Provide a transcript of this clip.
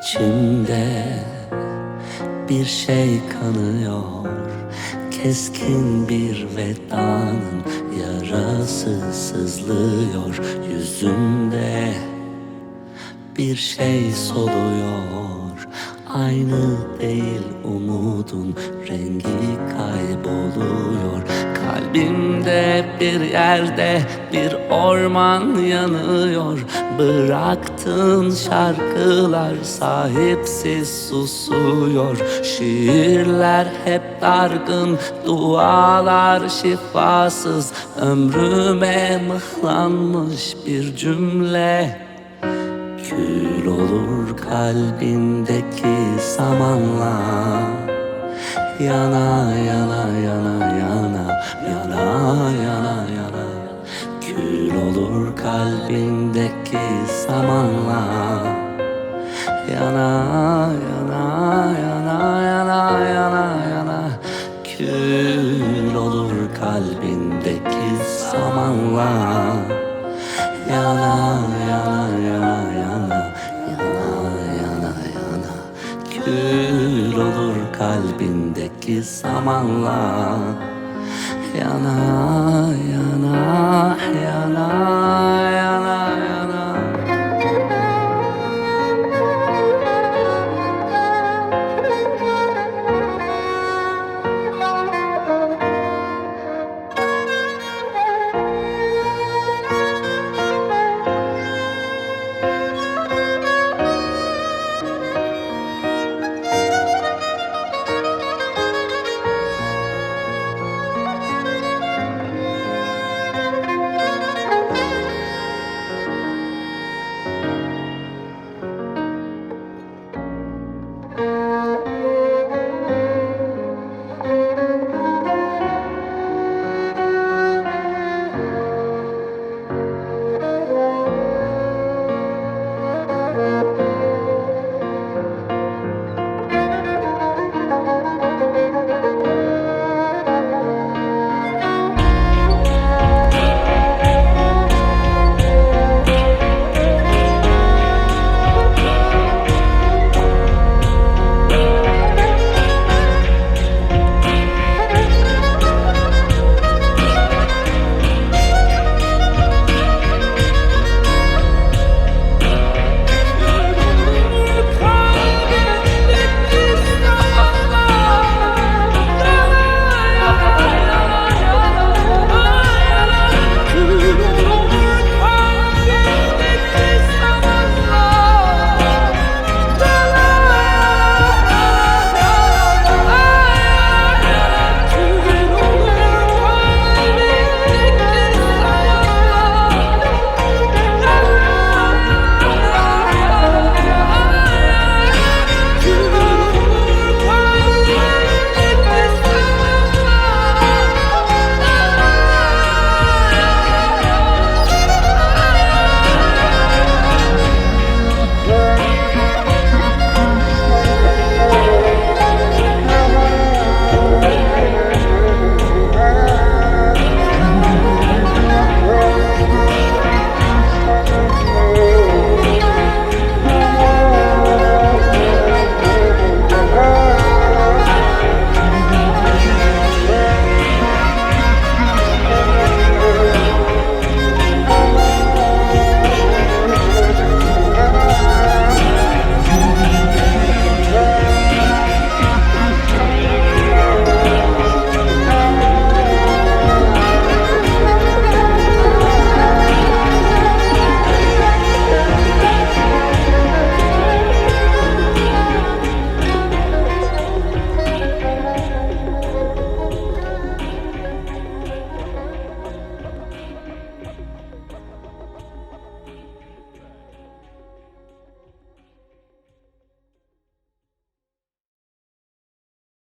İçimde bir şey kanıyor, keskin bir vedanın yarası sızlıyor. Yüzümde bir şey soluyor, aynı değil umudun rengi kayboluyor. Kalbimde bir yerde bir orman yanıyor. Bıraktığın şarkılar sahipsiz susuyor. Şiirler hep dargın, dualar şifasız. Ömrüme mıhlanmış bir cümle. Kül olur kalbindeki samanla. Yana yana yana yana, yana yana yana. Kül olur kalbindeki samanla. Yana yana yana yana yana yana. Kül olur kalbindeki samanla. Yana yana yana yana, yana yana yana. Kül olur kalbindeki samanla. Yana